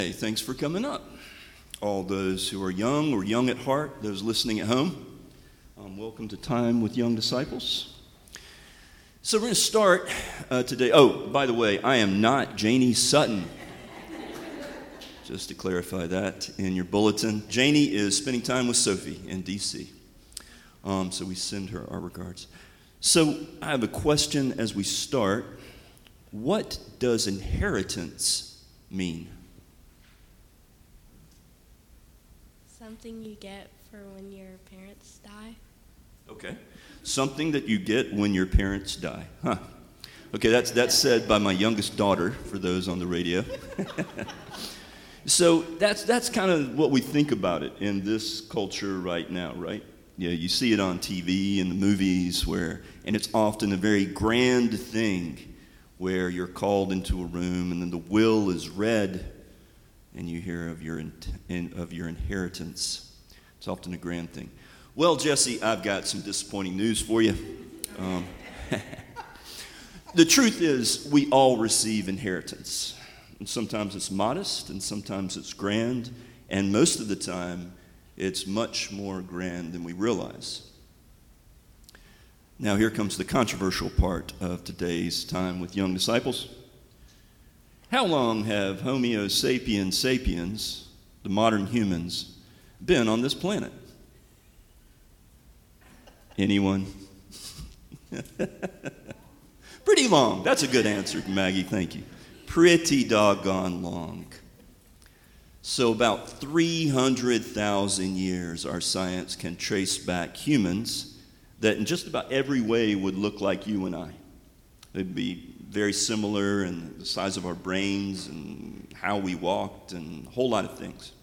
Hey, thanks for coming up. All those who are young or young at heart, those listening at home, welcome to Time with Young Disciples. So we're going to start today. Oh, by the way, I am not Janie Sutton. Just to clarify that in your bulletin. Janie is spending time with Sophie in D.C. So we send her our regards. So I have a question as we start. What does inheritance mean? Something you get for when your parents die. Okay. Something that you get when your parents die. Huh. Okay, that's said by my youngest daughter, for those on the radio. So that's kind of what we think about it in this culture right now, right? Yeah, you see it on TV and the movies and it's often a very grand thing where you're called into a room and then the will is read and you hear of your inheritance. It's often a grand thing. Well, Jesse, I've got some disappointing news for you. The truth is, we all receive inheritance. And sometimes it's modest, and sometimes it's grand, and most of the time, it's much more grand than we realize. Now, here comes the controversial part of today's Time with Young Disciples. How long have Homo sapiens sapiens, the modern humans, been on this planet? Anyone? Pretty long. That's a good answer, Maggie. Thank you. Pretty doggone long. So about 300,000 years our science can trace back humans that in just about every way would look like you and I. They'd be very similar in the size of our brains and how we walked and a whole lot of things.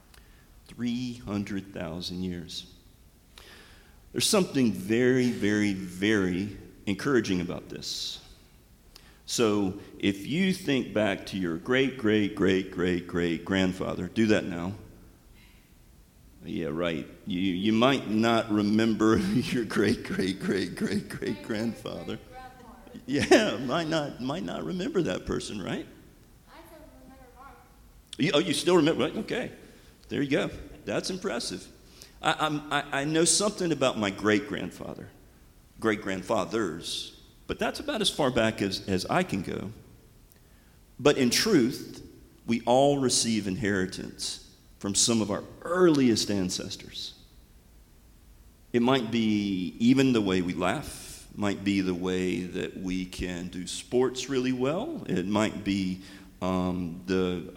300,000 years. There's something very, very, very encouraging about this. So if you think back to your great-great-great-great-great-grandfather, do that now. Yeah, right. You might not remember your great-great-great-great-great-grandfather. Yeah, might not remember that person, right? I still remember mom. You still remember? Right? Okay, there you go. That's impressive. I know something about my great-grandfathers, but that's about as far back as I can go. But in truth, we all receive inheritance from some of our earliest ancestors. It might be even the way we laugh. Might be the way that we can do sports really well. It might be the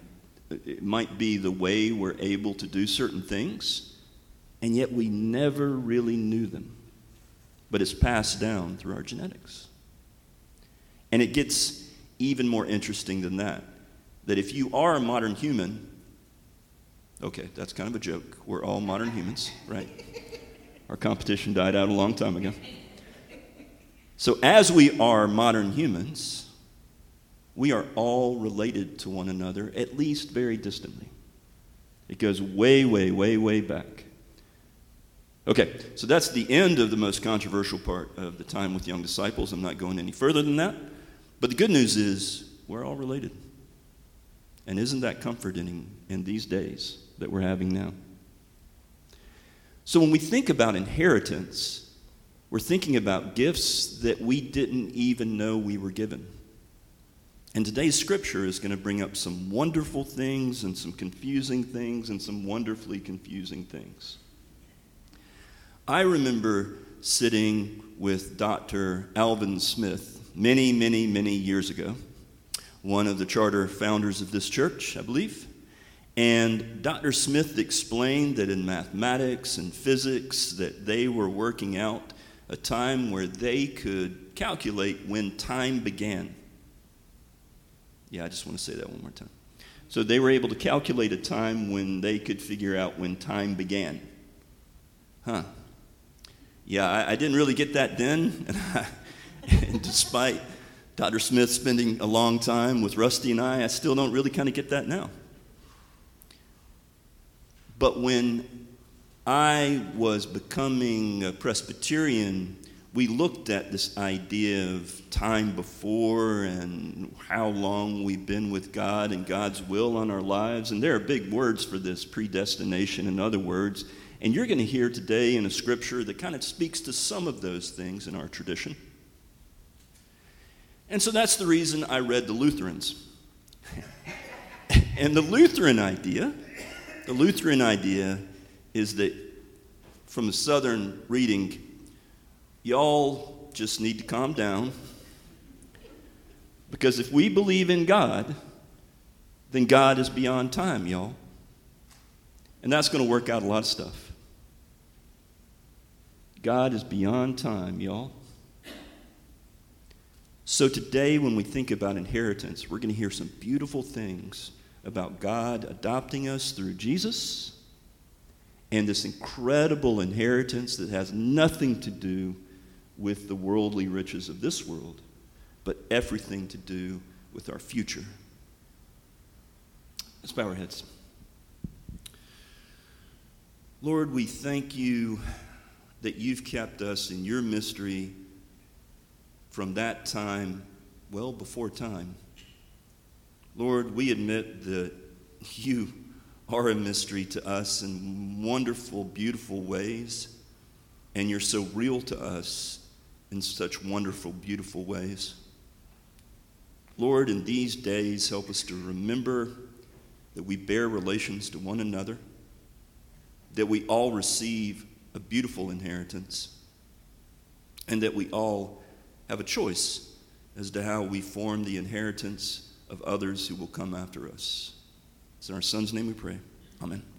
way we're able to do certain things, and yet we never really knew them. But it's passed down through our genetics. And it gets even more interesting than that if you are a modern human, okay, that's kind of a joke. We're all modern humans, right? Our competition died out a long time ago. So as we are modern humans, we are all related to one another, at least very distantly. It goes way, way, way, way back. Okay, so that's the end of the most controversial part of the Time with Young Disciples. I'm not going any further than that. But the good news is we're all related. And isn't that comforting in these days that we're having now? So when we think about inheritance, we're thinking about gifts that we didn't even know we were given. And today's scripture is going to bring up some wonderful things and some confusing things and some wonderfully confusing things. I remember sitting with Dr. Alvin Smith many, many, many years ago, one of the charter founders of this church, I believe. And Dr. Smith explained that in mathematics and physics that they were working out a time where they could calculate when time began. Yeah, I just want to say that one more time. So they were able to calculate a time when they could figure out when time began. Huh. Yeah, I didn't really get that then. And despite Dr. Smith spending a long time with Rusty and I still don't really kind of get that now. But when I was becoming a Presbyterian, we looked at this idea of time before and how long we've been with God and God's will on our lives. And there are big words for this, predestination and other words. And you're going to hear today in a scripture that kind of speaks to some of those things in our tradition. And so that's the reason I read the Lutherans. And the Lutheran idea is that from the Southern reading, y'all just need to calm down, because if we believe in God, then God is beyond time, y'all. And that's going to work out a lot of stuff. God is beyond time, y'all. So today, when we think about inheritance, we're going to hear some beautiful things about God adopting us through Jesus and this incredible inheritance that has nothing to do with the worldly riches of this world, but everything to do with our future. Let's bow our heads. Lord, we thank you that you've kept us in your mystery from that time, well before time. Lord, we admit that you are a mystery to us in wonderful, beautiful ways, and you're so real to us in such wonderful, beautiful ways. Lord, in these days, help us to remember that we bear relations to one another, that we all receive a beautiful inheritance, and that we all have a choice as to how we form the inheritance of others who will come after us. It's in our Son's name we pray. Amen.